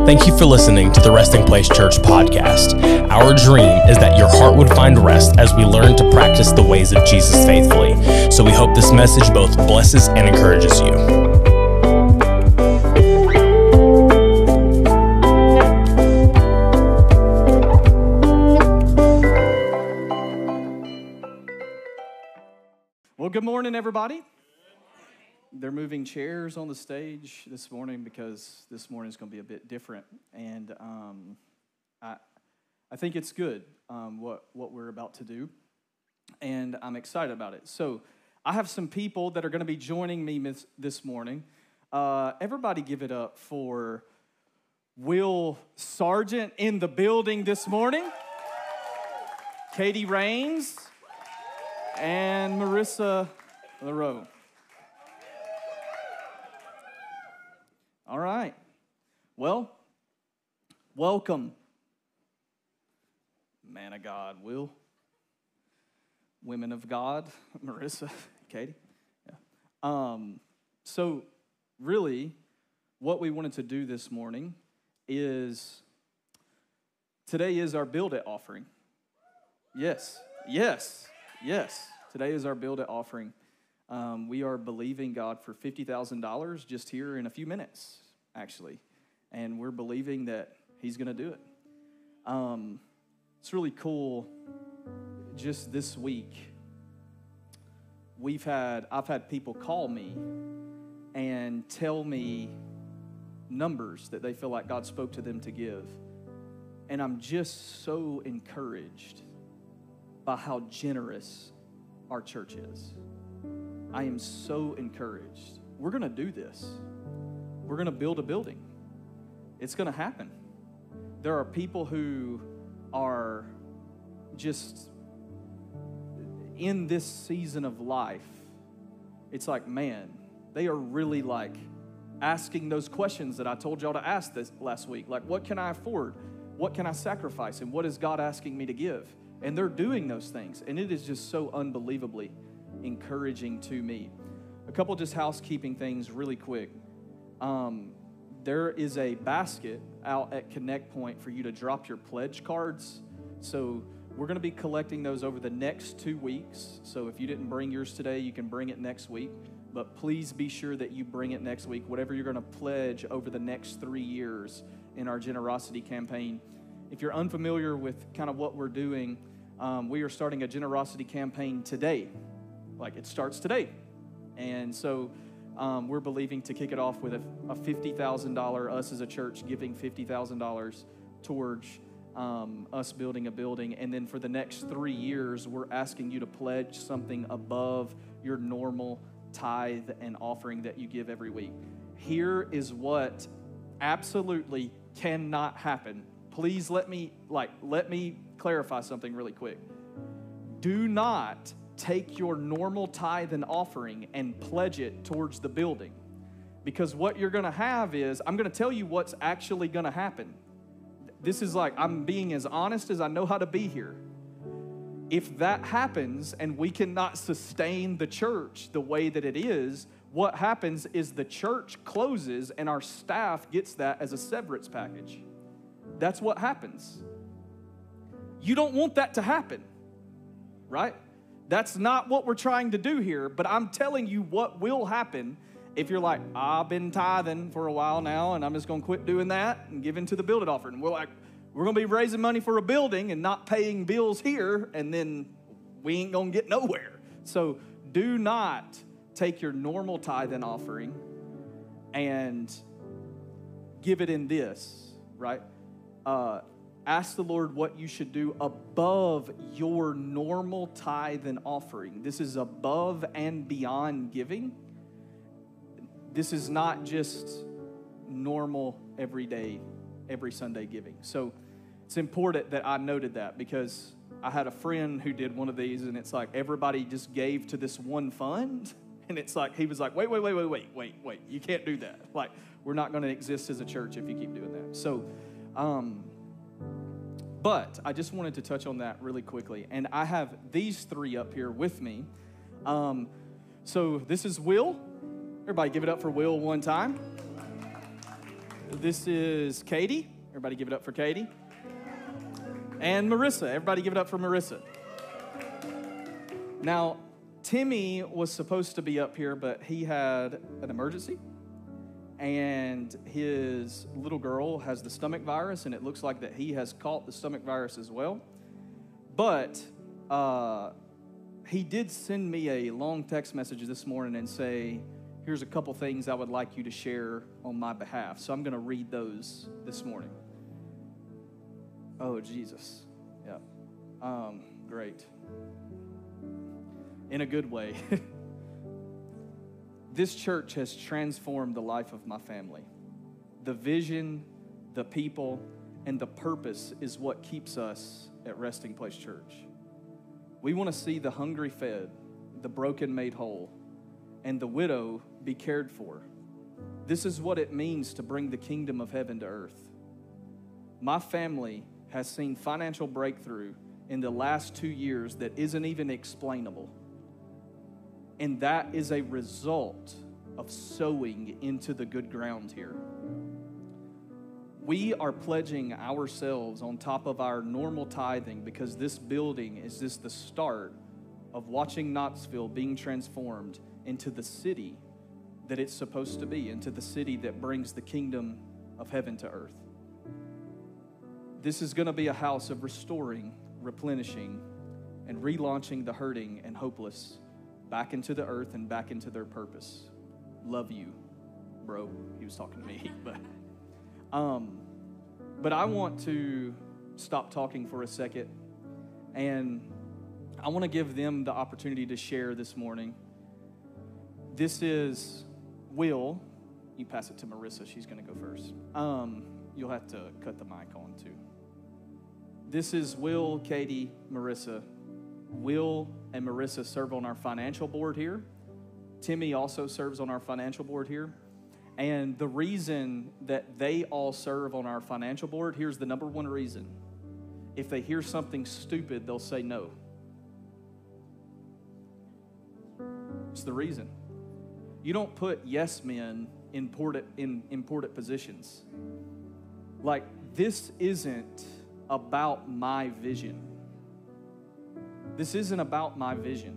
Thank you for listening to the Resting Place Church podcast. Our dream is that your heart would find rest as we learn to practice the ways of Jesus faithfully. So we hope this message both blesses and encourages you. Well, good morning, everybody. They're moving chairs on the stage this morning because this morning is going to be a bit different, and I think it's good what we're about to do, and I'm excited about it. So I have some people that are going to be joining me this morning. Everybody give it up for Will Sargent in the building this morning, Katie Rains, and Marissa LaRoe. All right. Well, welcome, man of God, Will, women of God, Marissa, Katie. Yeah. So really, what we wanted to do this morning is, today is our Build It offering. Yes. Today is our Build It offering. We are believing God for $50,000 just here in a few minutes, actually. And we're believing that He's going to do it. It's really cool. Just this week, I've had people call me and tell me numbers that they feel like God spoke to them to give. And I'm just so encouraged by how generous our church is. I am so encouraged. We're going to do this. We're going to build a building. It's going to happen. There are people who are just in this season of life. It's like, man, they are really like asking those questions that I told y'all to ask this last week. Like, what can I afford? What can I sacrifice? And what is God asking me to give? And they're doing those things. And it is just so unbelievably encouraging to me. A couple just housekeeping things really quick. There is a basket out at Connect Point for you to drop your pledge cards. So we're going to be collecting those over the next 2 weeks. So if you didn't bring yours today, you can bring it next week. But please be sure that you bring it next week, whatever you're going to pledge over the next 3 years in our generosity campaign. If you're unfamiliar with kind of what we're doing, we are starting a generosity campaign today. Like, it starts today. And so we're believing to kick it off with a $50,000, us as a church giving $50,000 towards us building a building. And then for the next 3 years, we're asking you to pledge something above your normal tithe and offering that you give every week. Here is what absolutely cannot happen. Please let me clarify something really quick. Do not take your normal tithe and offering and pledge it towards the building. Because what you're going to have is, I'm going to tell you what's actually going to happen. This is like, I'm being as honest as I know how to be here. If that happens and we cannot sustain the church the way that it is, what happens is the church closes and our staff gets that as a severance package. That's what happens. You don't want that to happen, right? That's not what we're trying to do here, but I'm telling you what will happen if you're like, I've been tithing for a while now, and I'm just going to quit doing that and give into the Build It offering. We're like, we're going to be raising money for a building and not paying bills here, and then we ain't going to get nowhere. So do not take your normal tithe and offering and give it in this, right? Ask the Lord what you should do above your normal tithe and offering. This is above and beyond giving. This is not just normal, everyday, every Sunday giving. So it's important that I noted that, because I had a friend who did one of these, and it's like everybody just gave to this one fund. And it's like, he was like, wait, you can't do that. Like, we're not going to exist as a church if you keep doing that. So, but I just wanted to touch on that really quickly. And I have these three up here with me. So this is Will. Everybody give it up for Will one time. This is Katie. Everybody give it up for Katie. And Marissa. Everybody give it up for Marissa. Now, Timmy was supposed to be up here, but he had an emergency. And his little girl has the stomach virus, and it looks like that he has caught the stomach virus as well. But he did send me a long text message this morning and say, here's a couple things I would like you to share on my behalf. So I'm going to read those this morning. Oh, Jesus. Yeah. Great. In a good way. This church has transformed the life of my family. The vision, the people, and the purpose is what keeps us at Resting Place Church. We want to see the hungry fed, the broken made whole, and the widow be cared for. This is what it means to bring the kingdom of heaven to earth. My family has seen financial breakthrough in the last 2 years that isn't even explainable. And that is a result of sowing into the good ground here. We are pledging ourselves on top of our normal tithing because this building is just the start of watching Knoxville being transformed into the city that it's supposed to be, into the city that brings the kingdom of heaven to earth. This is going to be a house of restoring, replenishing, and relaunching the hurting and hopeless back into the earth and back into their purpose. Love you, bro. He was talking to me, but I want to stop talking for a second, and I want to give them the opportunity to share this morning. This is Will. You pass it to Marissa. She's going to go first. You'll have to cut the mic on too. This is Will, Katie, Marissa. Will and Marissa serve on our financial board here. Timmy also serves on our financial board here. And the reason that they all serve on our financial board, here's the number one reason. If they hear something stupid, they'll say no. It's the reason. You don't put yes men in important positions. Like, this isn't about my vision. This isn't about my vision.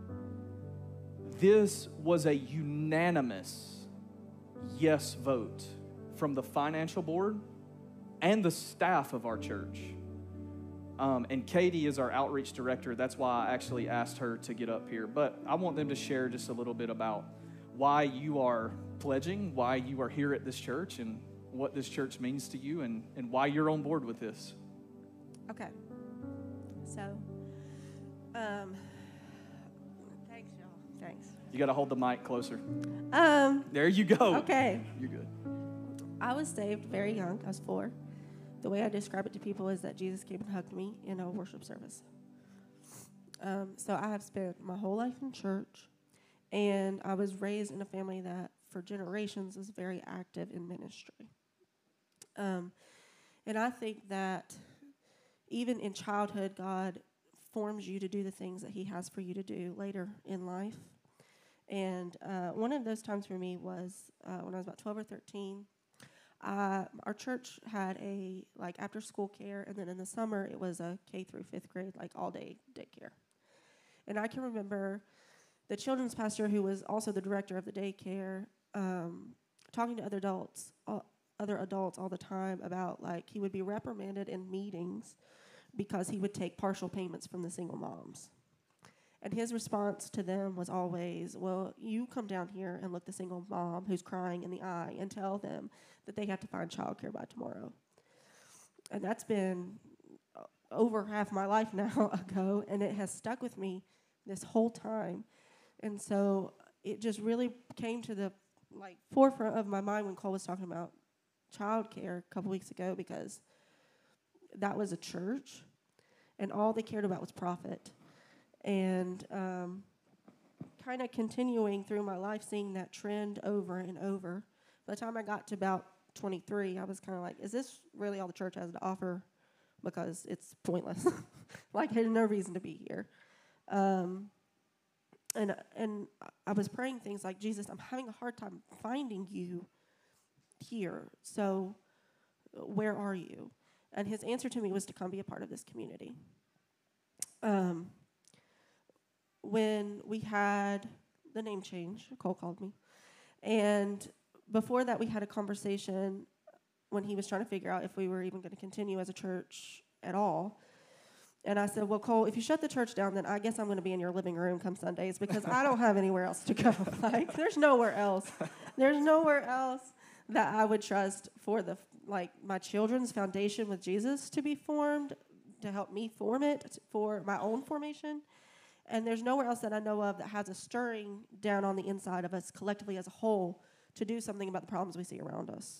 This was a unanimous yes vote from the financial board and the staff of our church. And Katie is our outreach director. That's why I actually asked her to get up here. But I want them to share just a little bit about why you are pledging, why you are here at this church, and what this church means to you, and why you're on board with this. Okay. So, thanks, y'all. Thanks. You got to hold the mic closer. There you go. Okay. You're good. I was saved very young. I was 4. The way I describe it to people is that Jesus came and hugged me in a worship service. So I have spent my whole life in church, and I was raised in a family that for generations was very active in ministry. And I think that even in childhood, God forms you to do the things that he has for you to do later in life. And one of those times for me was when I was about 12 or 13. Our church had a after school care, and then in the summer it was a K through 5th grade all day daycare. And I can remember the children's pastor, who was also the director of the daycare, talking to other adults all the time about he would be reprimanded in meetings because he would take partial payments from the single moms. And his response to them was always, well, you come down here and look the single mom who's crying in the eye and tell them that they have to find childcare by tomorrow. And that's been over half my life now ago, and it has stuck with me this whole time. And so it just really came to the forefront of my mind when Cole was talking about childcare a couple weeks ago, because that was a church, and all they cared about was profit. And kind of continuing through my life, seeing that trend over and over. By the time I got to about 23, I was kind of like, is this really all the church has to offer? Because it's pointless. There's no reason to be here. And I was praying things like, Jesus, I'm having a hard time finding you here. So where are you? And his answer to me was to come be a part of this community. When we had the name change, Cole called me. And before that, we had a conversation when he was trying to figure out if we were even going to continue as a church at all. And I said, well, Cole, if you shut the church down, then I guess I'm going to be in your living room come Sundays because I don't have anywhere else to go. Like, there's nowhere else. There's nowhere else that I would trust for my children's foundation with Jesus to be formed, to help me form it for my own formation. And there's nowhere else that I know of that has a stirring down on the inside of us collectively as a whole to do something about the problems we see around us.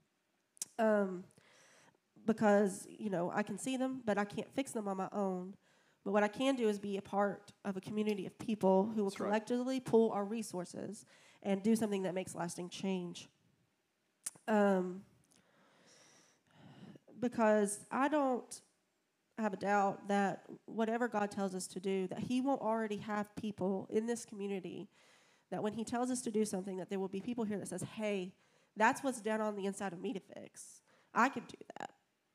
Because, I can see them, but I can't fix them on my own. But what I can do is be a part of a community of people who will collectively pool our resources and do something that makes lasting change. Because I don't have a doubt that whatever God tells us to do, that he won't already have people in this community that when he tells us to do something, that there will be people here that says, hey, that's what's down on the inside of me to fix. I could do that.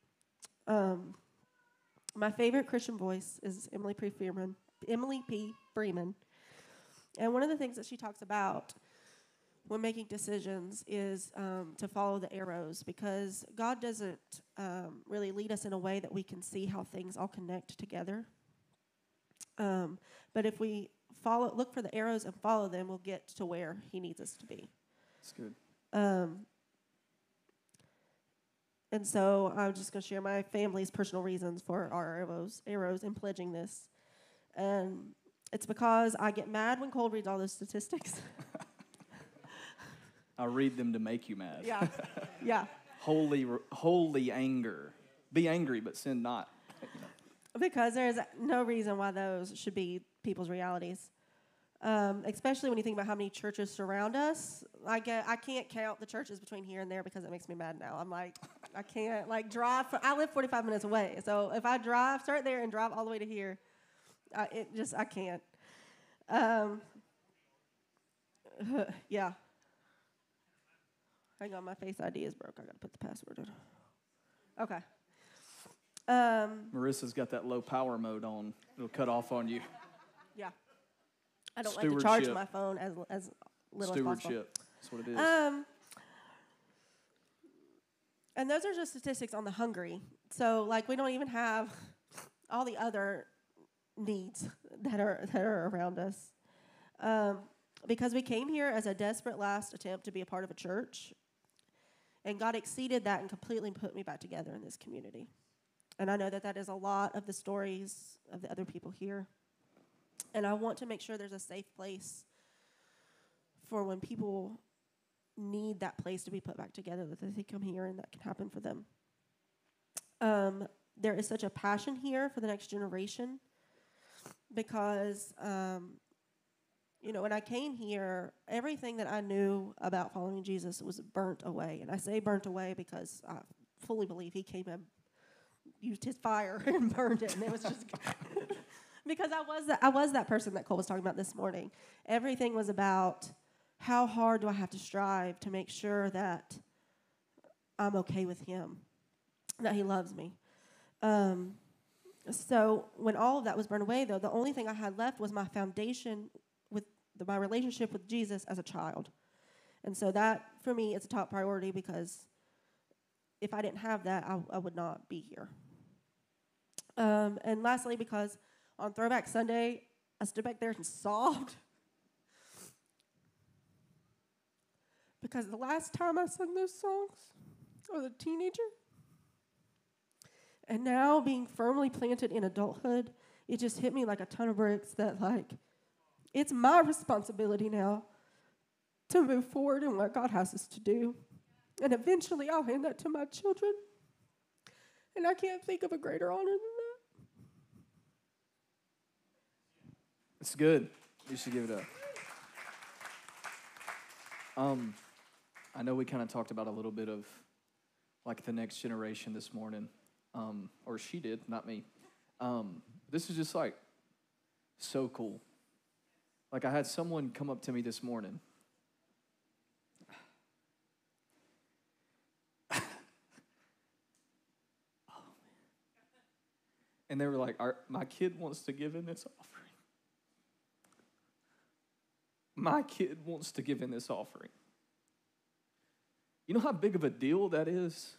My favorite Christian voice is Emily P. Freeman. And one of the things that she talks about when making decisions is to follow the arrows, because God doesn't really lead us in a way that we can see how things all connect together. But if we look for the arrows and follow them, we'll get to where he needs us to be. That's good. And so I'm just going to share my family's personal reasons for our arrows in pledging this. And it's because I get mad when Cole reads all those statistics. I read them to make you mad. Yeah. Holy anger. Be angry, but sin not. Because there's no reason why those should be people's realities. Especially when you think about how many churches surround us. I can't count the churches between here and there because it makes me mad now. I'm like, I can't drive. I live 45 minutes away. So if I start there and drive all the way to here, I can't. Yeah. Hang on, my Face ID is broke. I got to put the password in. Okay. Marissa's got that low power mode on. It'll cut off on you. Yeah. I don't like to charge my phone as little as possible. Stewardship. That's what it is. And those are just statistics on the hungry. So, we don't even have all the other needs that are around us. Because we came here as a desperate last attempt to be a part of a church. And God exceeded that and completely put me back together in this community. And I know that is a lot of the stories of the other people here. And I want to make sure there's a safe place for when people need that place to be put back together, that they come here and that can happen for them. There is such a passion here for the next generation because, when I came here, everything that I knew about following Jesus was burnt away. And I say burnt away because I fully believe he came and used his fire and burned it, and it was just... Because I was that person that Cole was talking about this morning. Everything was about how hard do I have to strive to make sure that I'm okay with him, that he loves me. So when all of that was burned away, though, the only thing I had left was my foundation with my relationship with Jesus as a child. And so that, for me, is a top priority because if I didn't have that, I would not be here. And lastly, because on Throwback Sunday, I stood back there and sobbed. Because the last time I sung those songs, I was a teenager. And now, being firmly planted in adulthood, it just hit me like a ton of bricks that, it's my responsibility now to move forward in what God has us to do. And eventually, I'll hand that to my children. And I can't think of a greater honor than that. It's good. You should give it up. I know we kind of talked about a little bit of the next generation this morning, or she did, not me. This is just so cool. I had someone come up to me this morning, And they were like, my kid wants to give in this offering. My kid wants to give in this offering. You know how big of a deal that is?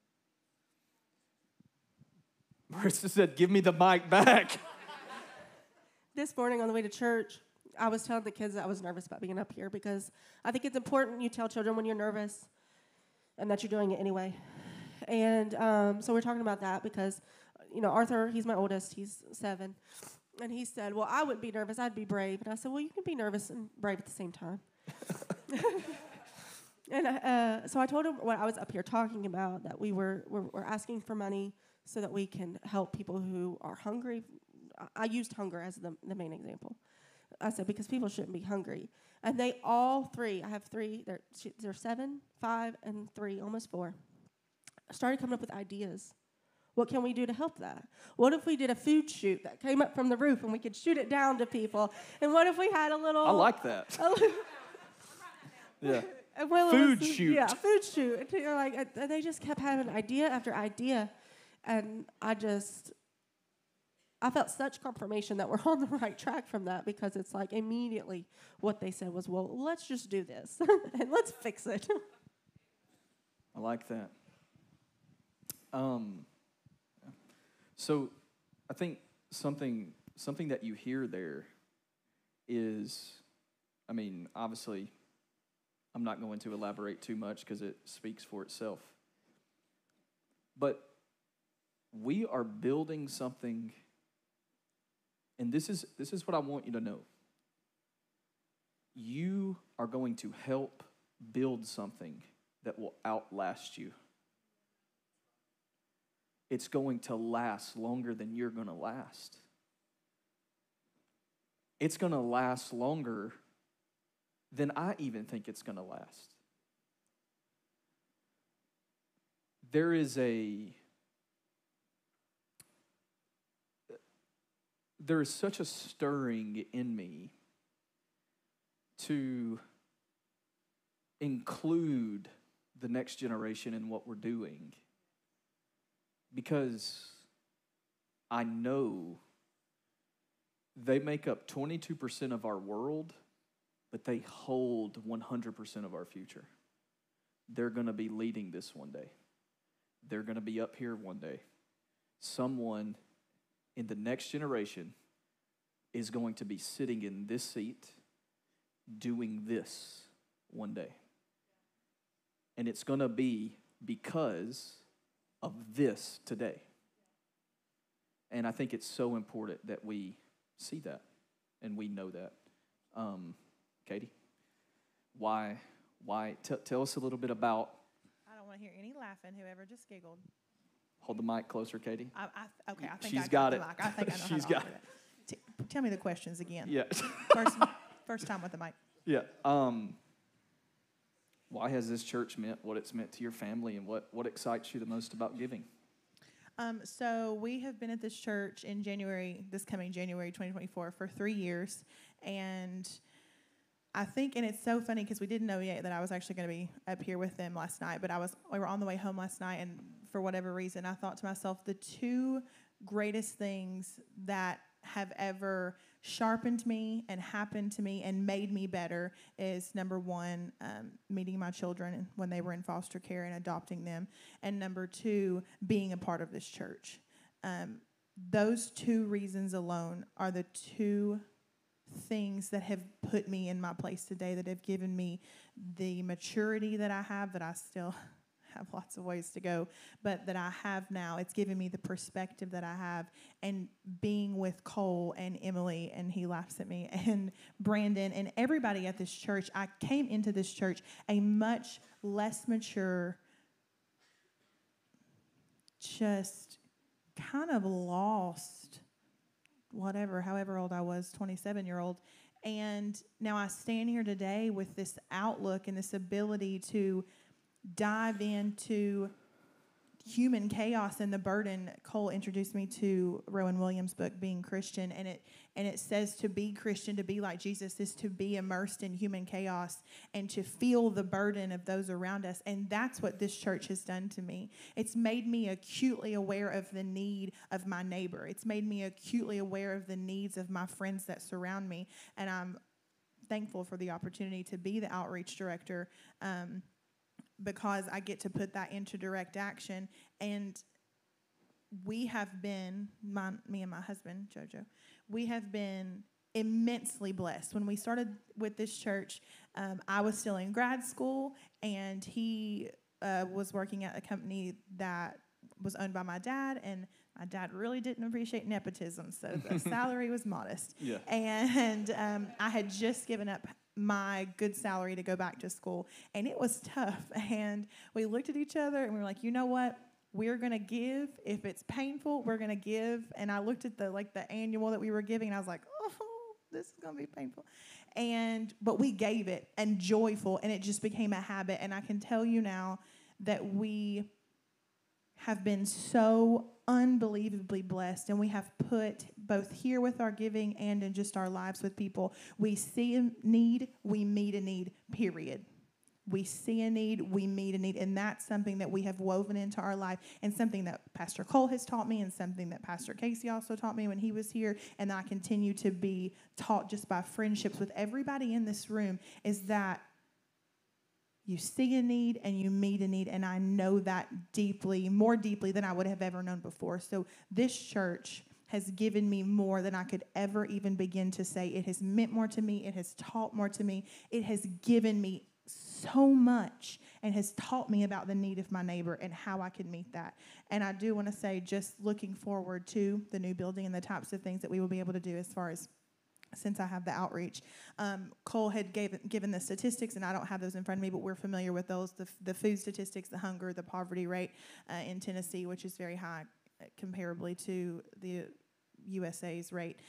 Marissa said, give me the mic back. This morning on the way to church, I was telling the kids that I was nervous about being up here because I think it's important you tell children when you're nervous and that you're doing it anyway. And so we're talking about that because, Arthur, he's my oldest. He's 7. And he said, well, I wouldn't be nervous. I'd be brave. And I said, well, you can be nervous and brave at the same time. And so I told him what I was up here talking about, that we're asking for money so that we can help people who are hungry. I used hunger as the main example. I said, because people shouldn't be hungry. And they all 3, I have 3, they're 7, 5, and 3, almost 4, started coming up with ideas. What can we do to help that? What if we did a food shoot that came up from the roof and we could shoot it down to people? And what if we had a little... I like that. Yeah. Food shoot. Yeah, food shoot. And you're like, and they just kept having idea after idea. And I felt such confirmation that we're on the right track from that, because it's like immediately what they said was, well, let's just do this and let's fix it. I like that. So I think something that you hear there is, obviously, I'm not going to elaborate too much because it speaks for itself. But we are building something, and this is what I want you to know. You are going to help build something that will outlast you. It's going to last longer than you're going to last. It's going to last longer than I even think it's going to last. There is such a stirring in me to include the next generation in what we're doing, because I know they make up 22% of our world, but they hold 100% of our future. They're going to be leading this one day. They're going to be up here one day. Someone in the next generation is going to be sitting in this seat doing this one day. And it's going to be because of this today. And I think it's so important that we see that and we know that. Katie, why? Tell us a little bit about. I don't want to hear any laughing. Whoever just giggled. Hold the mic closer, Katie. I think she's I got the it. mic. I think I know She's how to got offer it. Tell me the questions again. Yeah. First time with the mic. Yeah. Why has this church meant what it's meant to your family, and what excites you the most about giving? So we have been at this church in this coming January 2024 for 3 years, and I think, and it's so funny because we didn't know yet that I was actually going to be up here with them last night, but we were on the way home last night, and for whatever reason, I thought to myself, the 2 greatest things that have ever sharpened me and happened to me and made me better is, number 1, meeting my children when they were in foster care and adopting them, and number 2, being a part of this church. Those 2 reasons alone are the 2 things that have put me in my place today, that have given me the maturity that I have, that I still have lots of ways to go, but that I have now. It's given me the perspective that I have, and being with Cole and Emily, and he laughs at me, and Brandon and everybody at this church. I came into this church a much less mature, just kind of lost, however old I was, 27-year-old. And now I stand here today with this outlook and this ability to dive into human chaos and the burden. Cole introduced me to Rowan Williams' book, Being Christian, and it says to be Christian, to be like Jesus, is to be immersed in human chaos and to feel the burden of those around us. And that's what this church has done to me. It's made me acutely aware of the need of my neighbor. It's made me acutely aware of the needs of my friends that surround me. And I'm thankful for the opportunity to be the outreach director, because I get to put that into direct action. And we have been, me and my husband, Jojo, we have been immensely blessed. When we started with this church, I was still in grad school, and he was working at a company that was owned by my dad, and my dad really didn't appreciate nepotism, so the salary was modest. Yeah. And I had just given up my good salary to go back to school, and it was tough. And we looked at each other, and we were like, you know what? We're going to give. If it's painful, we're going to give. And I looked at the annual that we were giving, and I was like, oh, this is going to be painful. But we gave it, and joyful, and it just became a habit. And I can tell you now that we have been so unbelievably blessed, and we have put both here with our giving and in just our lives with people. We see a need, we meet a need, period. We see a need, we meet a need, and that's something that we have woven into our life, and something that Pastor Cole has taught me, and something that Pastor Casey also taught me when he was here, and I continue to be taught just by friendships with everybody in this room, is that you see a need and you meet a need, and I know that deeply, more deeply than I would have ever known before. So this church has given me more than I could ever even begin to say. It has meant more to me. It has taught more to me. It has given me so much and has taught me about the need of my neighbor and how I can meet that. And I do want to say, just looking forward to the new building and the types of things that we will be able to do as far as, since I have the outreach. Cole had given the statistics, and I don't have those in front of me, but we're familiar with those, the food statistics, the hunger, the poverty rate in Tennessee, which is very high comparably to the USA's rate.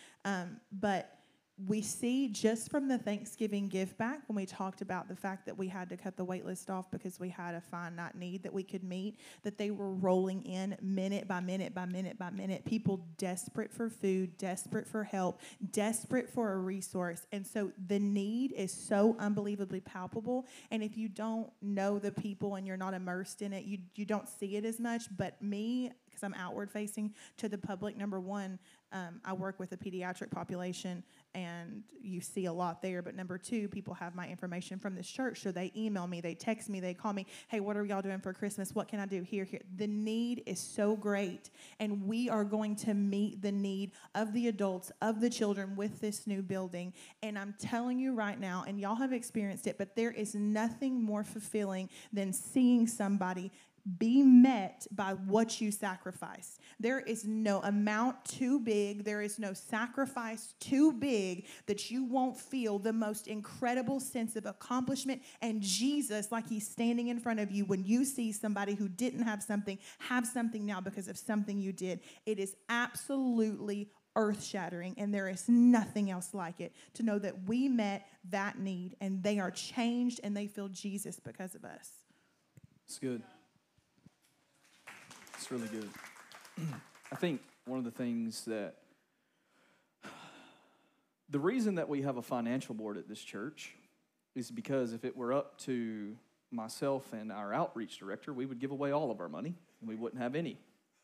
But we see just from the Thanksgiving give back, when we talked about the fact that we had to cut the wait list off because we had a finite need that we could meet, that they were rolling in minute by minute by minute by minute, people desperate for food, desperate for help, desperate for a resource. And so the need is so unbelievably palpable. And if you don't know the people and you're not immersed in it, you don't see it as much. But me, because I'm outward facing to the public, number one, I work with a pediatric population, and you see a lot there. But number two, people have my information from this church, so they email me, they text me, they call me, hey, what are y'all doing for Christmas? What can I do here? The need is so great, and we are going to meet the need of the adults, of the children with this new building. And I'm telling you right now, and y'all have experienced it, but there is nothing more fulfilling than seeing somebody be met by what you sacrifice. There is no amount too big. There is no sacrifice too big that you won't feel the most incredible sense of accomplishment. And Jesus, like he's standing in front of you when you see somebody who didn't have something now because of something you did. It is absolutely earth-shattering, and there is nothing else like it, to know that we met that need and they are changed and they feel Jesus because of us. It's good. It's really good. I think one of the things that, the reason that we have a financial board at this church is because if it were up to myself and our outreach director, we would give away all of our money and we wouldn't have any.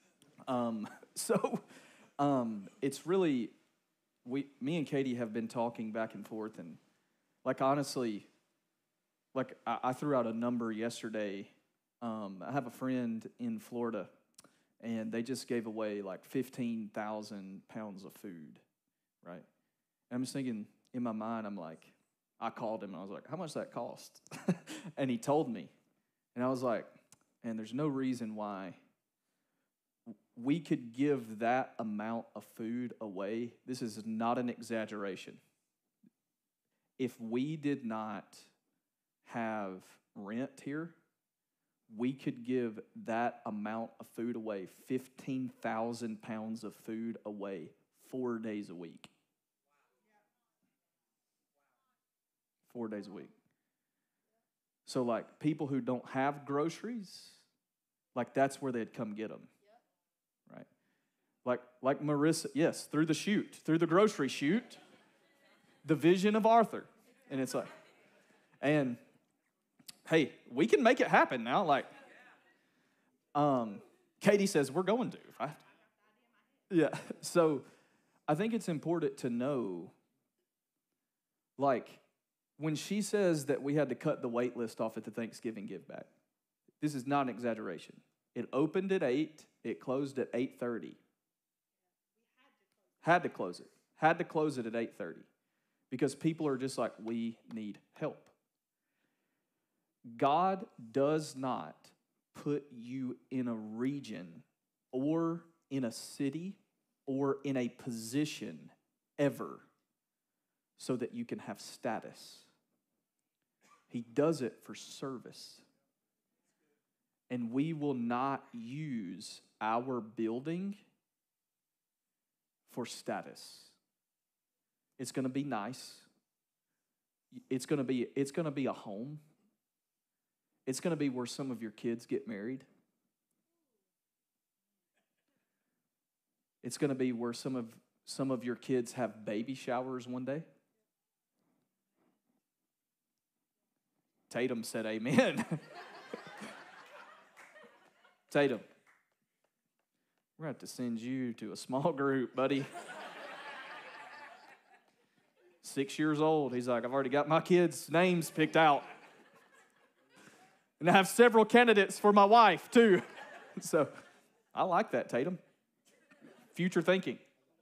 It's really, me and Katie have been talking back and forth, and honestly, I threw out a number yesterday. I have a friend in Florida, and they just gave away 15,000 pounds of food, right? And I'm just thinking, in my mind, I called him, and I was like, how much does that cost? And he told me. And I was like, and there's no reason why we could give that amount of food away. This is not an exaggeration. If we did not have rent here, we could give that amount of food away, 15,000 pounds of food away, 4 days a week. 4 days a week. So people who don't have groceries, like that's where they'd come get them. Right? Like Marissa, yes, through the grocery chute, the vision of Arthur. And it's like, and hey, we can make it happen now. Like, Katie says we're going to. Right? Yeah. So I think it's important to know, like, when she says that we had to cut the wait list off at the Thanksgiving give back, this is not an exaggeration. It opened at 8, it closed at 8:30. Had to close it. Had to close it at 8:30 because people are just like, we need help. God does not put you in a region or in a city or in a position ever so that you can have status. He does it for service. And we will not use our building for status. It's going to be nice. It's going to be a home. It's going to be where some of your kids get married. It's going to be where some of your kids have baby showers one day. Tatum said amen. Tatum, we're going to have to send you to a small group, buddy. 6 years old. He's like, I've already got my kids' names picked out. And I have several candidates for my wife, too. So I like that, Tatum. Future thinking.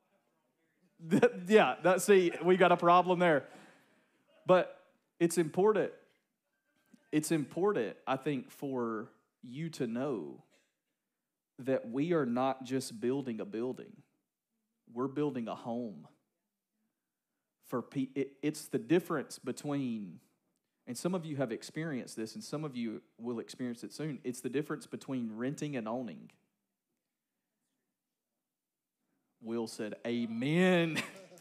Yeah, see, we got a problem there. But it's important. It's important, I think, for you to know that we are not just building a building. We're building a home. It's the difference between, and some of you have experienced this, and some of you will experience it soon. It's the difference between renting and owning. Will said, amen.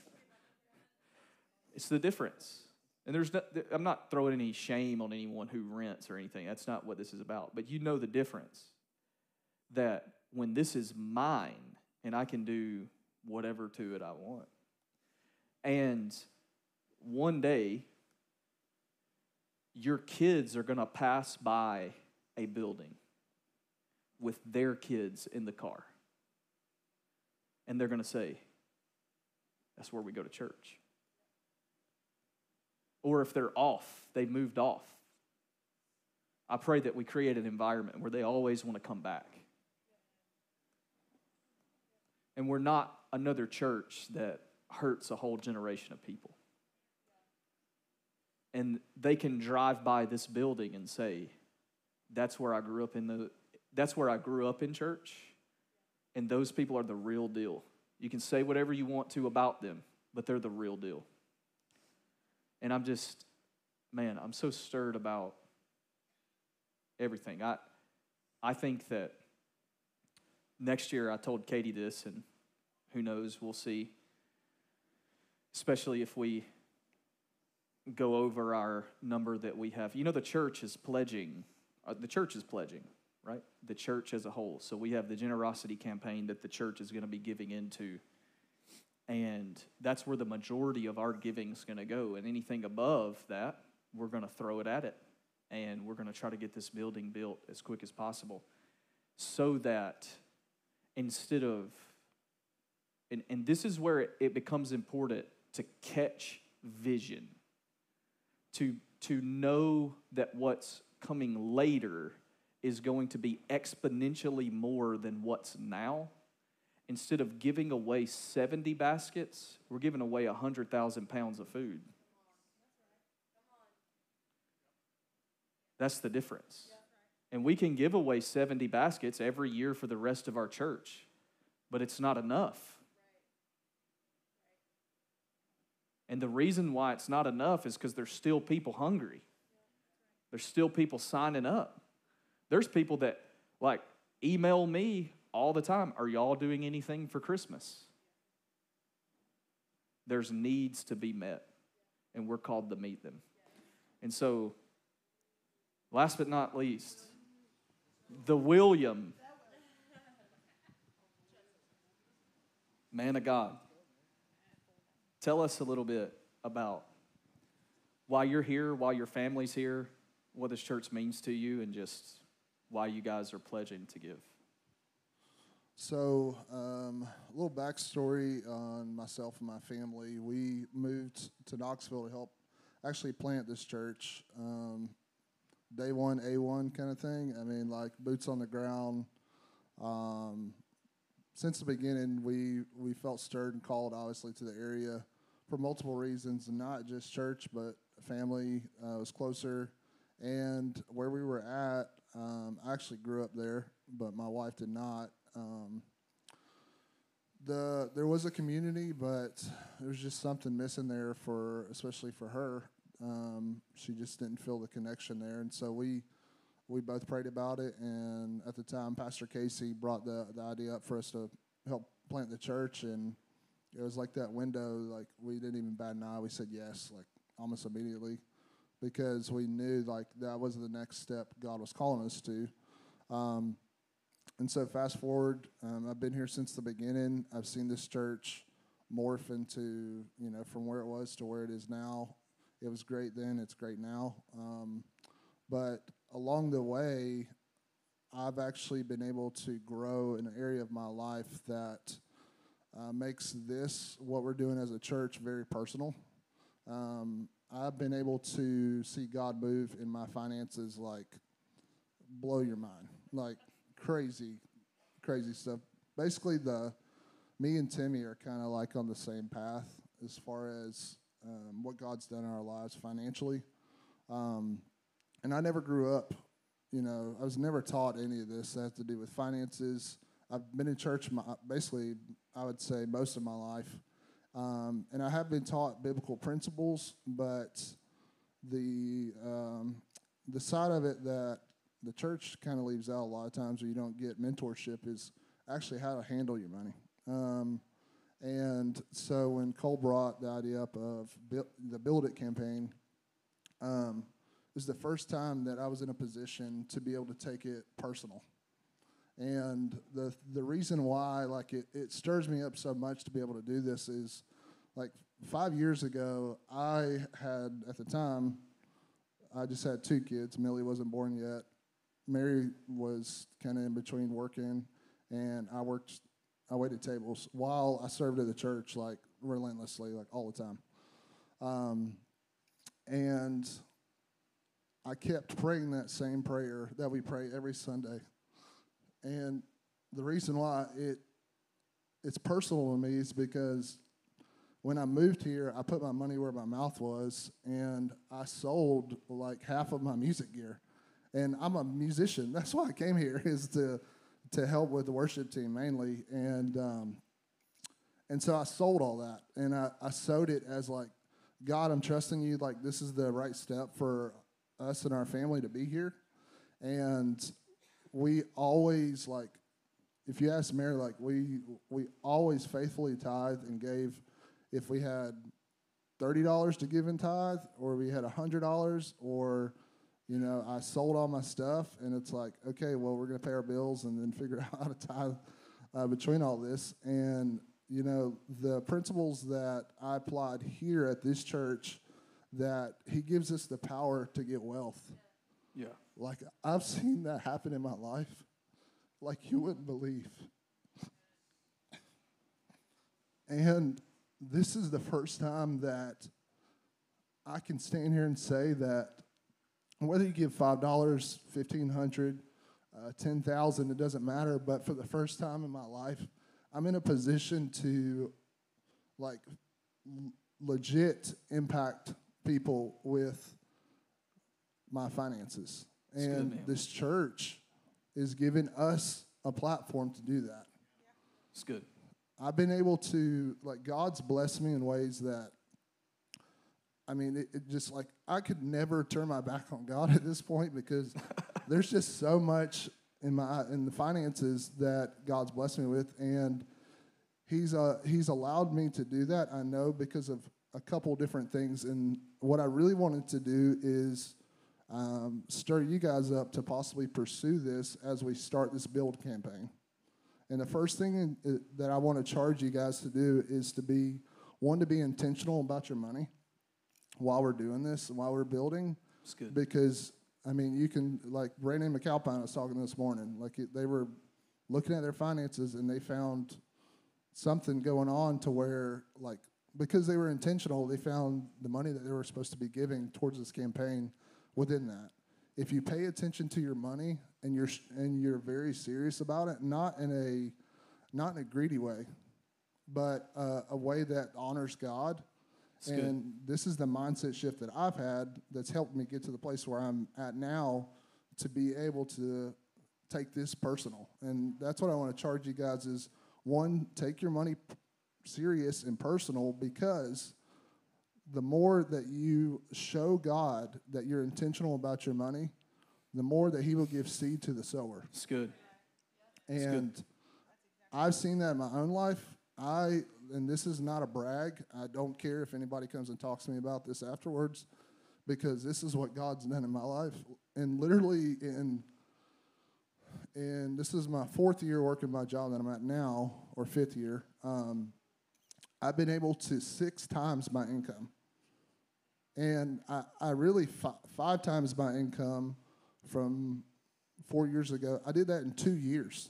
It's the difference. And I'm not throwing any shame on anyone who rents or anything. That's not what this is about. But you know the difference. That when this is mine, and I can do whatever to it I want. And one day, your kids are going to pass by a building with their kids in the car. And they're going to say, that's where we go to church. Or if they're off, they've moved off. I pray that we create an environment where they always want to come back. And we're not another church that hurts a whole generation of people. And they can drive by this building and say, that's where I grew up in church. And those people are the real deal. You can say whatever you want to about them, but they're the real deal. And I'm so stirred about everything. I think that next year, I told Katie this, and who knows, we'll see. Especially if we go over our number that we have. You know, the church is pledging, right? The church as a whole. So we have the generosity campaign that the church is going to be giving into. And that's where the majority of our giving is going to go. And anything above that, we're going to throw it at it. And we're going to try to get this building built as quick as possible. So that instead of, and this is where it becomes important to catch vision. To know that what's coming later is going to be exponentially more than what's now. Instead of giving away 70 baskets, we're giving away 100,000 pounds of food. That's the difference. And we can give away 70 baskets every year for the rest of our church, but it's not enough. And the reason why it's not enough is because there's still people hungry. There's still people signing up. There's people that, like, email me all the time, are y'all doing anything for Christmas? There's needs to be met, and we're called to meet them. And so, last but not least, the William. Man of God. Tell us a little bit about why you're here, why your family's here, what this church means to you, and just why you guys are pledging to give. So, a little backstory on myself and my family. We moved to Knoxville to help actually plant this church. Day one, A1 kind of thing. I mean, like boots on the ground. Since the beginning, we felt stirred and called, obviously, to the area for multiple reasons, not just church, but family was closer. And where we were at, I actually grew up there, but my wife did not. There was a community, but there was just something missing there especially for her. She just didn't feel the connection there, and so we both prayed about it. And at the time, Pastor Casey brought the idea up for us to help plant the church, and it was like that window. Like we didn't even bat an eye. We said yes, like almost immediately, because we knew like that was the next step God was calling us to. And so fast forward, I've been here since the beginning. I've seen this church morph into, from where it was to where it is now. It was great then, it's great now. But along the way, I've actually been able to grow in an area of my life that makes this, what we're doing as a church, very personal. I've been able to see God move in my finances, like, blow your mind. Like, crazy stuff. Basically, me and Timmy are kind of like on the same path as far as what God's done in our lives financially. And I never grew up, I was never taught any of this that has to do with finances. I've been in church basically, I would say, most of my life. And I have been taught biblical principles, but the side of it that the church kind of leaves out a lot of times where you don't get mentorship is actually how to handle your money. And so when Cole brought the idea up of the Build It campaign, it was the first time that I was in a position to be able to take it personal. And the reason why, like, it stirs me up so much to be able to do this is, like, 5 years ago, I had, at the time, I just had 2 kids. Millie wasn't born yet. Mary was kind of in between working, and I waited tables while I served at the church, like, relentlessly, like, all the time. And I kept praying that same prayer that we pray every Sunday. And the reason why it's personal to me is because when I moved here, I put my money where my mouth was, and I sold, like, half of my music gear. And I'm a musician. That's why I came here, is to help with the worship team mainly. And so I sold all that. And I sowed it as, like, God, I'm trusting you. Like, this is the right step for us and our family to be here. And we always, like, if you ask Mary, like, we always faithfully tithed and gave. If we had $30 to give in tithe, or we had $100, or I sold all my stuff, and it's like, okay, well, we're going to pay our bills and then figure out how to tithe between all this. And, the principles that I applied here at this church, that he gives us the power to get wealth. Yeah. Like, I've seen that happen in my life like you wouldn't believe. And this is the first time that I can stand here and say that whether you give $5, $1,500, $10,000, it doesn't matter. But for the first time in my life, I'm in a position to, like, legit impact people with my finances. And this church is giving us a platform to do that. It's good. I've been able to, like, God's blessed me in ways that, I mean, it just, like, I could never turn my back on God at this point, because there's just so much in the finances that God's blessed me with, and He's allowed me to do that, I know, because of a couple different things. And what I really wanted to do is, stir you guys up to possibly pursue this as we start this build campaign. And the first thing that I want to charge you guys to do is to be intentional about your money while we're doing this, while we're building. That's good. Because, I mean, you can, like Brandon McAlpine was talking this morning, like they were looking at their finances and they found something going on to where, like, because they were intentional, they found the money that they were supposed to be giving towards this campaign within that. If you pay attention to your money and you're very serious about it, not in a greedy way, but a way that honors God. That's and good. This is the mindset shift that I've had that's helped me get to the place where I'm at now to be able to take this personal. And that's what I want to charge you guys is, one, take your money serious and personal, because the more that you show God that you're intentional about your money, the more that he will give seed to the sower. It's good. And I've seen that in my own life. And this is not a brag. I don't care if anybody comes and talks to me about this afterwards, because this is what God's done in my life. And literally and this is my 4th year working my job that I'm at now, or 5th year. I've been able to 6 times my income. And I really 5 times my income from 4 years ago. I did that in 2 years.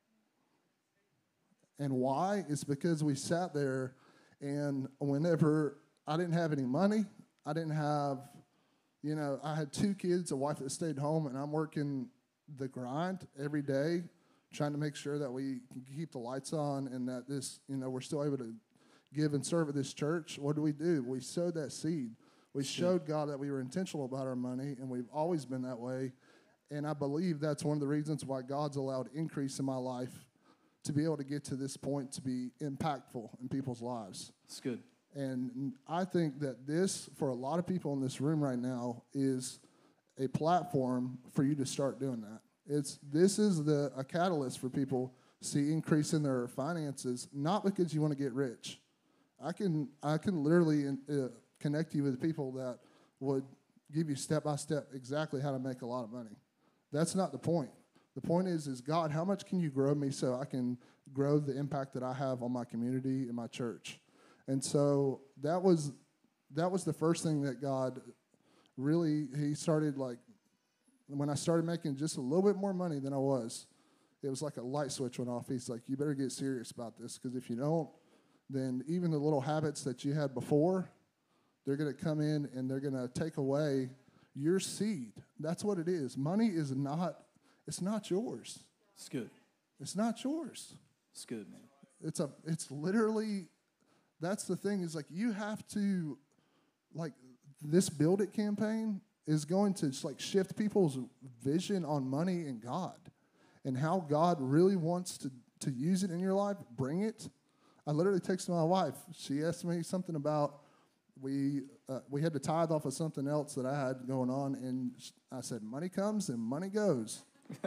And why? It's because we sat there, and whenever I didn't have any money, I didn't have, I had 2 kids, a wife that stayed home, and I'm working the grind every day, trying to make sure that we can keep the lights on and that this, we're still able to give and serve at this church. What do? We sowed that seed. We showed God that we were intentional about our money, and we've always been that way. And I believe that's one of the reasons why God's allowed increase in my life to be able to get to this point, to be impactful in people's lives. It's good. And I think that this, for a lot of people in this room right now, is a platform for you to start doing that. This is a catalyst for people to see increase in their finances, not because you want to get rich. I can literally connect you with people that would give you step-by-step exactly how to make a lot of money. That's not the point. The point is God, how much can you grow me so I can grow the impact that I have on my community and my church? And so that was the first thing that God really, he started, like, when I started making just a little bit more money than I was, it was like a light switch went off. He's like, you better get serious about this, because if you don't, then even the little habits that you had before, they're going to come in and they're going to take away your seed. That's what it is. Money is not, it's not yours. It's good. It's not yours. It's good, man. It's literally, that's the thing, is like you have to, like, this Build It campaign is going to just like shift people's vision on money and God and how God really wants to use it in your life. Bring it. I literally texted my wife. She asked me something about we had to tithe off of something else that I had going on, and I said, money comes and money goes.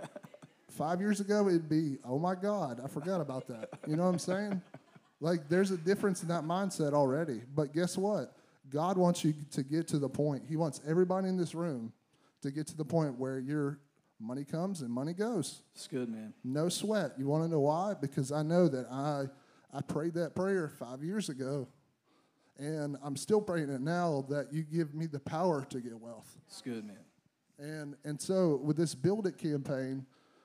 5 years ago, it'd be, oh my God, I forgot about that. You know what I'm saying? Like, there's a difference in that mindset already. But guess what? God wants you to get to the point. He wants everybody in this room to get to the point where your money comes and money goes. It's good, man. No sweat. You want to know why? Because I know that I prayed that prayer 5 years ago, and I'm still praying it now, that you give me the power to get wealth. It's good, man. And so with this Build It campaign,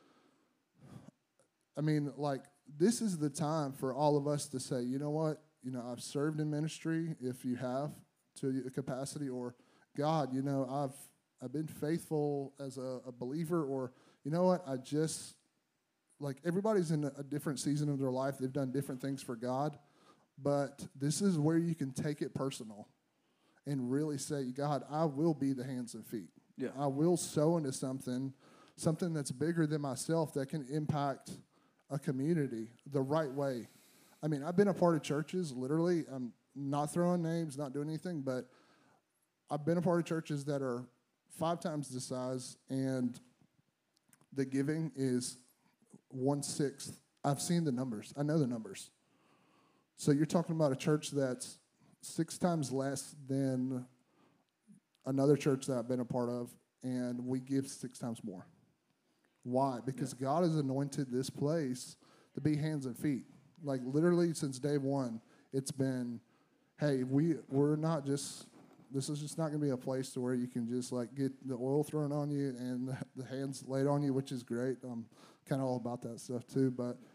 I mean, like, this is the time for all of us to say, you know what? I've served in ministry, if you have, to a capacity, or God, I've been faithful as a believer, or you know what? I just, like, everybody's in a different season of their life. They've done different things for God, but this is where you can take it personal and really say, God, I will be the hands and feet. Yeah. I will sow into something that's bigger than myself, that can impact a community the right way. I mean, I've been a part of churches, literally. I'm not throwing names, not doing anything, but I've been a part of churches that are 5 times the size, and the giving is 1/6. I've seen the numbers. I know the numbers. So you're talking about a church that's 6 times less than another church that I've been a part of, and we give 6 times more. Why? Because God has anointed this place to be hands and feet. Like literally since day one, it's been, hey, we're not just, this is just not going to be a place to where you can just like get the oil thrown on you and the hands laid on you, which is great. I'm kind of all about that stuff too.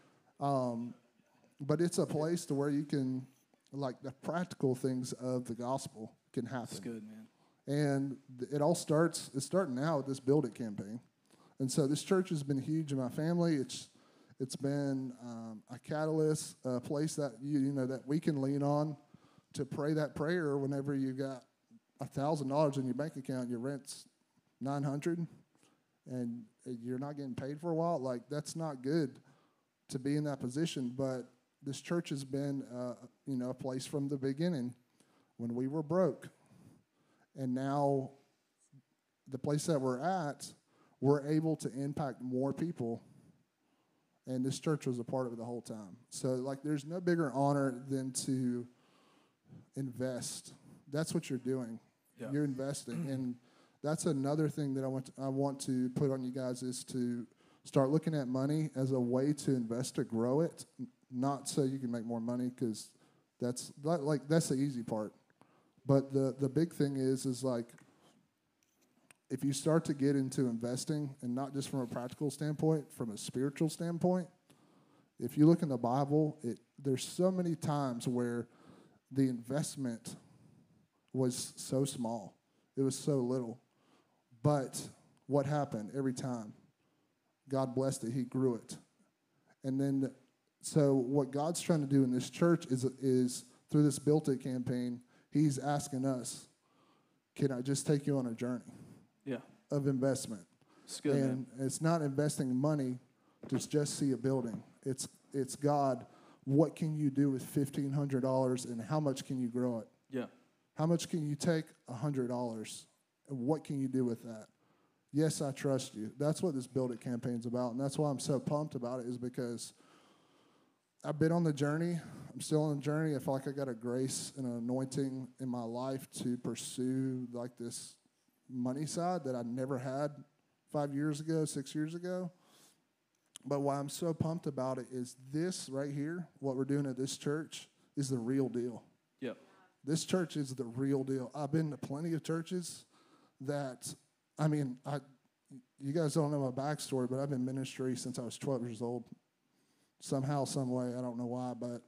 But it's a place to where you can, like the practical things of the gospel can happen. That's good, man. And it's starting now with this Build It campaign. And so this church has been huge in my family. It's been a catalyst, a place that you know that we can lean on to pray that prayer whenever you got $1,000 in your bank account, your rent's $900, and you're not getting paid for a while. Like that's not good to be in that position. But this church has been, a place from the beginning when we were broke, and now the place that we're at, we're able to impact more people. And this church was a part of it the whole time. So, like, there's no bigger honor than to invest. That's what you're doing. Yeah. You're investing. And that's another thing that I want to put on you guys is to start looking at money as a way to invest to grow it, not so you can make more money, because that's the easy part. But the big thing is like, if you start to get into investing, and not just from a practical standpoint, from a spiritual standpoint, if you look in the Bible, there's so many times where the investment was so small. It was so little. But what happened every time? God blessed it. He grew it. And then, so what God's trying to do in this church is through this Built It campaign, he's asking us, can I just take you on a journey? Yeah. Of investment. It's good, and man. It's not investing money to just see a building. It's God, what can you do with $1,500 and how much can you grow it? Yeah. How much can you take $100 and what can you do with that? Yes, I trust you. That's what this Build It campaign's about, and that's why I'm so pumped about it, is because I've been on the journey. I'm still on the journey. I feel like I got a grace and an anointing in my life to pursue like this money side that I never had 5 years ago, 6 years ago. But why I'm so pumped about it is this right here, what we're doing at this church, is the real deal. Yep. This church is the real deal. I've been to plenty of churches that, you guys don't know my backstory, but I've been in ministry since I was 12 years old. Somehow, some way, I don't know why, but,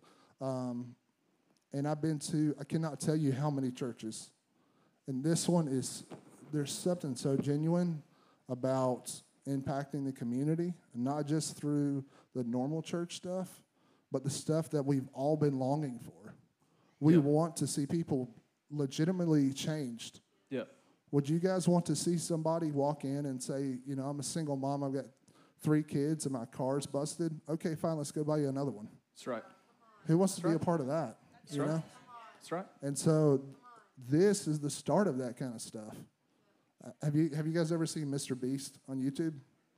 and I've been to, I cannot tell you how many churches. And this one is, there's something so genuine about impacting the community, not just through the normal church stuff, but the stuff that we've all been longing for. We want to see people legitimately changed. Yeah. Would you guys want to see somebody walk in and say, I'm a single mom, I've got 3 kids, and my car's busted? Okay, fine, let's go buy you another one. That's right. Who wants to be a part of that? That's right. That's right. And so this is the start of that kind of stuff. Have you guys ever seen Mr. Beast on YouTube?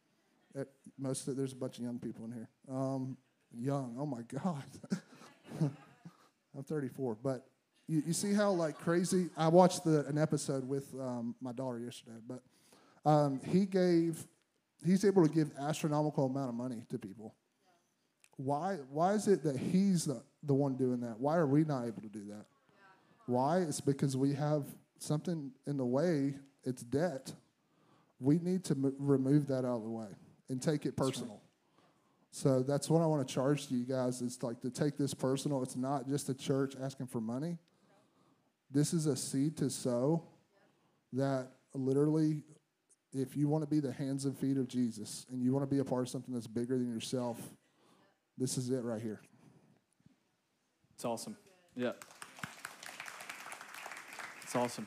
There's a bunch of young people in here. Young, oh my God. I'm 34, but you see how like crazy. I watched an episode with my daughter yesterday, but he's able to give astronomical amount of money to people. Why is it that he's the one doing that? Why are we not able to do that? Why? It's because we have something in the way. It's debt. We need to remove that out of the way and take it personal. So that's what I want to charge to you guys, is like to take this personal. It's not just a church asking for money. This is a seed to sow that literally, if you want to be the hands and feet of Jesus and you want to be a part of something that's bigger than yourself, this is it right here. It's awesome. Yeah. It's awesome.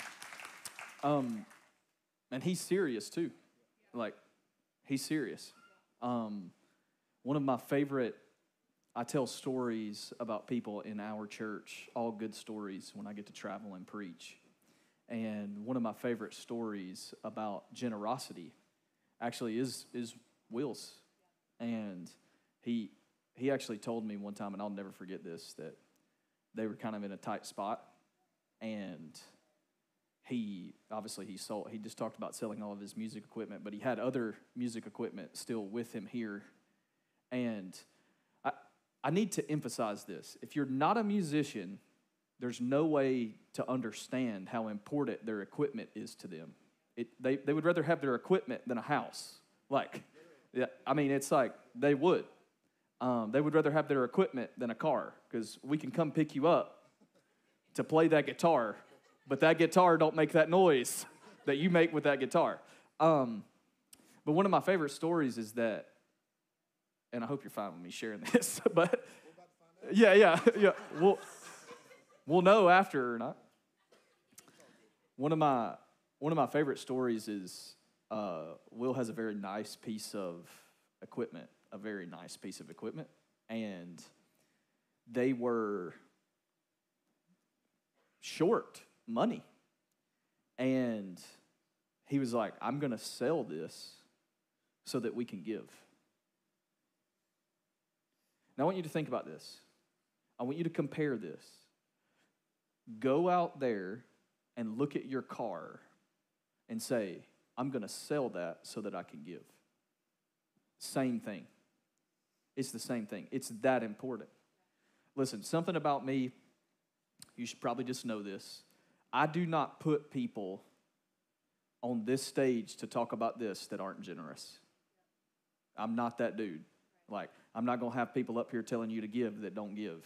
And he's serious too. Like, he's serious. One of my favorite, I tell stories about people in our church, all good stories when I get to travel and preach. And one of my favorite stories about generosity actually is Will's. And he actually told me one time, and I'll never forget this, that they were kind of in a tight spot. And he just talked about selling all of his music equipment, but he had other music equipment still with him here. And I need to emphasize this. If you're not a musician, there's no way to understand how important their equipment is to them. They would rather have their equipment than a house. It's like they would. They would rather have their equipment than a car, because we can come pick you up to play that guitar, but that guitar don't make that noise that you make with that guitar. But one of my favorite stories is that, and I hope you're fine with me sharing this, but yeah. We'll know after or not. One of my favorite stories is Will has a very nice piece of equipment, and they were short money. And he was like, I'm going to sell this so that we can give. Now, I want you to think about this. I want you to compare this. Go out there and look at your car and say, I'm going to sell that so that I can give. Same thing. It's the same thing. It's that important. Listen, something about me, you should probably just know this. I do not put people on this stage to talk about this that aren't generous. I'm not that dude. Like, I'm not going to have people up here telling you to give that don't give.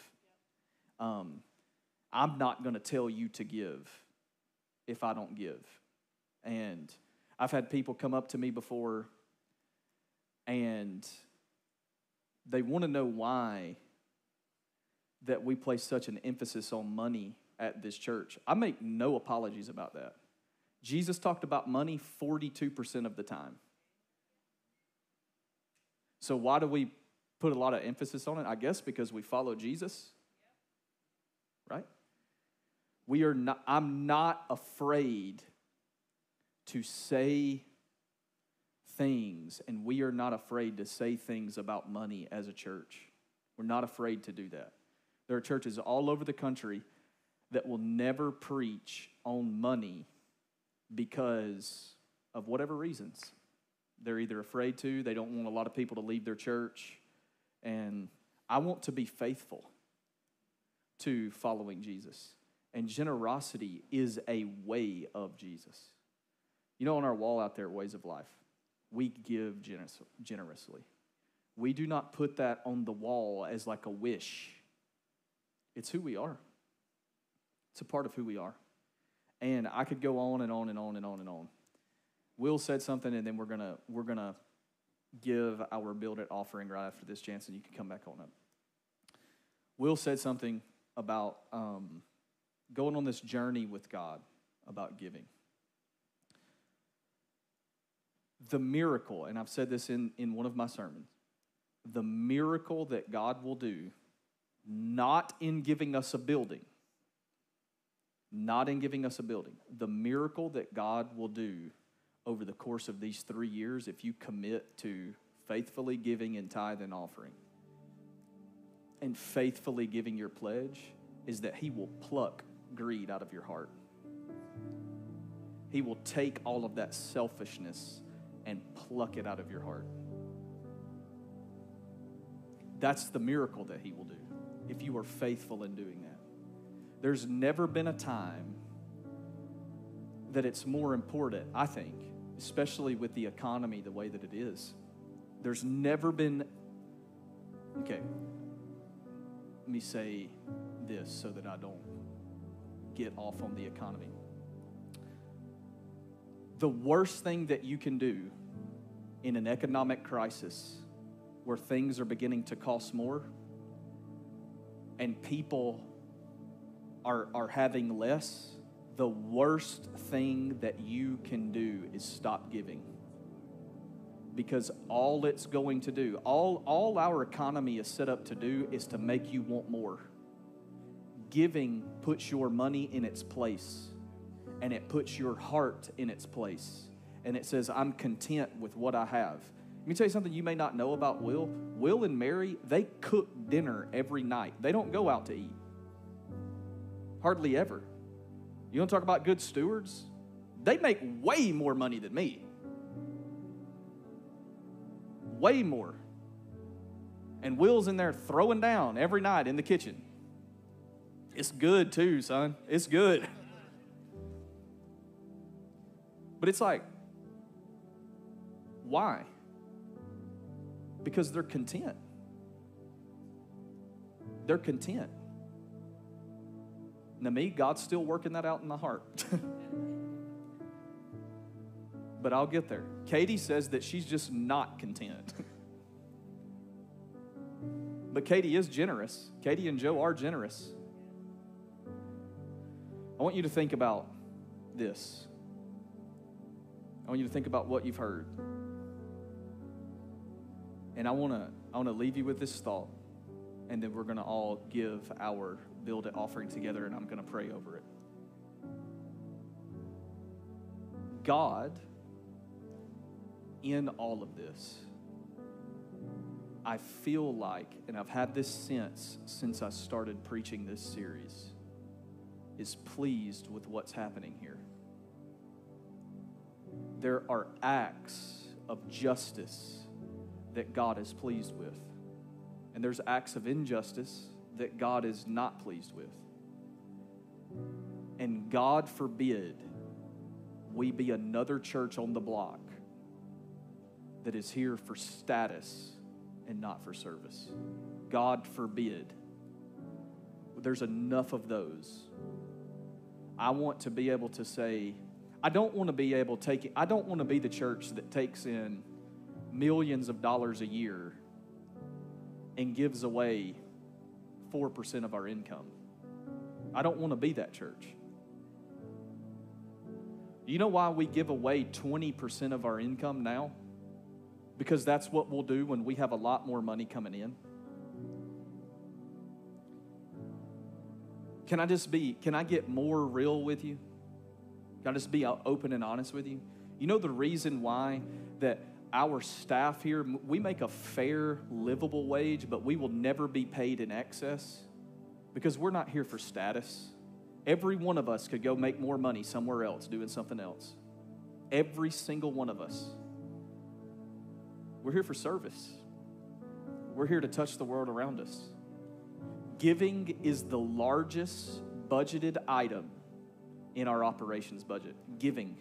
I'm not going to tell you to give if I don't give. And I've had people come up to me before, and they want to know why that we place such an emphasis on money at this church. I make no apologies about that. Jesus talked about money 42% of the time. So why do we put a lot of emphasis on it? I guess because we follow Jesus, right? I'm not afraid to say things, and we are not afraid to say things about money as a church. We're not afraid to do that. There are churches all over the country that will never preach on money because of whatever reasons. They're either afraid to, they don't want a lot of people to leave their church, and I want to be faithful to following Jesus. And generosity is a way of Jesus. You know, on our wall out there, Ways of Life, we give generously. We do not put that on the wall as like a wish. It's who we are. It's a part of who we are. And I could go on and on and on and on and on. Will said something, and then we're gonna give our Build It offering right after this, Jansen. You can come back on up. Will said something about going on this journey with God about giving. The miracle, and I've said this in one of my sermons, the miracle that God will do, not in giving us a building, the miracle that God will do over the course of these 3 years, if you commit to faithfully giving in tithe and offering and faithfully giving your pledge, is that He will pluck greed out of your heart. He will take all of that selfishness and pluck it out of your heart. That's the miracle that He will do if you are faithful in doing that. There's never been a time that it's more important, I think, especially with the economy the way that it is. There's never been, okay, let me say this so that I don't get off on the economy. The worst thing that you can do in an economic crisis where things are beginning to cost more and people are having less, the worst thing that you can do is stop giving. Because all it's going to do, all our economy is set up to do is to make you want more. Giving puts your money in its place, and it puts your heart in its place. And it says, I'm content with what I have. Let me tell you something you may not know about Will. Will and Mary, they cook dinner every night. They don't go out to eat. Hardly ever. You want to talk about good stewards? They make way more money than me. Way more. And Will's in there throwing down every night in the kitchen. It's good too, son. It's good. But it's like, why? Because they're content. They're content. Now me, God's still working that out in my heart. But I'll get there. Katie says that she's just not content. But Katie is generous. Katie and Joe are generous. I want you to think about this. I want you to think about what you've heard. And I want to leave you with this thought. And then we're going to all give our Build It offering together, and I'm going to pray over it. God, in all of this, I feel like, and I've had this sense since I started preaching this series, is pleased with what's happening here. There are acts of justice that God is pleased with. And there's acts of injustice that God is not pleased with. And God forbid we be another church on the block that is here for status and not for service. God forbid. There's enough of those. I want to be able to say, I don't want to be the church that takes in millions of dollars a year and gives away 4% of our income. I don't want to be that church. You know why we give away 20% of our income now? Because that's what we'll do when we have a lot more money coming in. Can I get more real with you? Can I just be open and honest with you? You know the reason why that our staff here, we make a fair, livable wage, but we will never be paid in excess? Because we're not here for status. Every one of us could go make more money somewhere else doing something else. Every single one of us. We're here for service. We're here to touch the world around us. Giving is the largest budgeted item in our operations budget. Giving.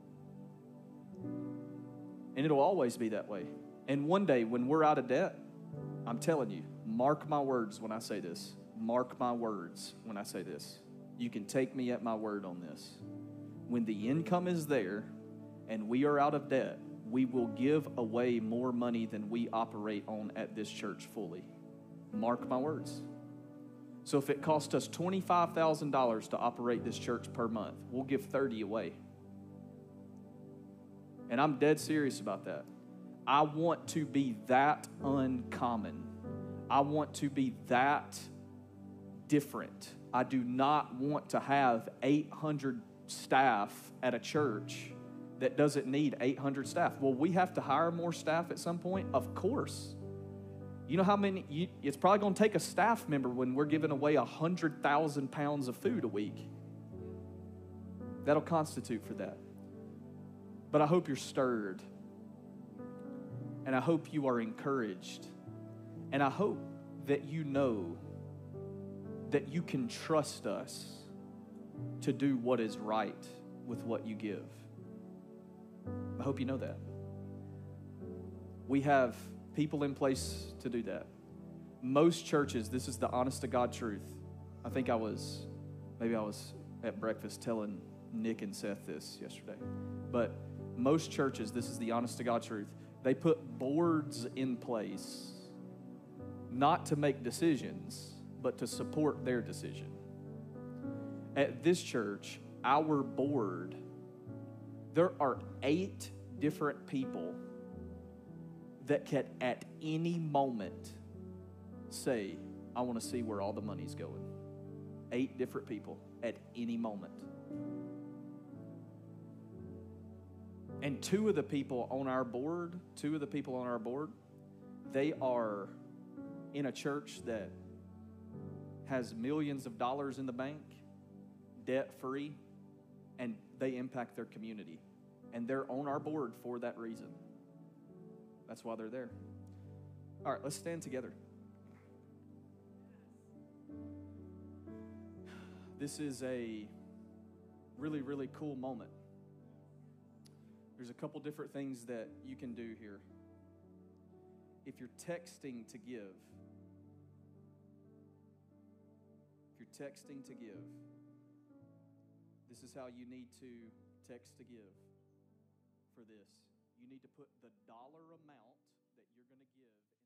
And it'll always be that way. And one day when we're out of debt, I'm telling you, mark my words when I say this. Mark my words when I say this. You can take me at my word on this. When the income is there and we are out of debt, we will give away more money than we operate on at this church fully. Mark my words. So if it costs us $25,000 to operate this church per month, we'll give $30,000 away. And I'm dead serious about that. I want to be that uncommon. I want to be that different. I do not want to have 800 staff at a church that doesn't need 800 staff. Well, we have to hire more staff at some point? Of course. You know how many? It's probably going to take a staff member when we're giving away 100,000 pounds of food a week. That'll constitute for that. But I hope you're stirred. And I hope you are encouraged. And I hope that you know that you can trust us to do what is right with what you give. I hope you know that. We have people in place to do that. Most churches, this is the honest to God truth. I think I was at breakfast telling Nick and Seth this yesterday. But most churches, this is the honest to God truth, they put boards in place not to make decisions, but to support their decision. At this church, our board, there are 8 different people that can at any moment say, I want to see where all the money's going. 8 different people at any moment. And 2 of the people on our board, they are in a church that has millions of dollars in the bank, debt-free, and they impact their community. And they're on our board for that reason. That's why they're there. All right, let's stand together. This is a really, really cool moment. There's a couple different things that you can do here. If you're texting to give, this is how you need to text to give for this. You need to put the dollar amount that you're going to give in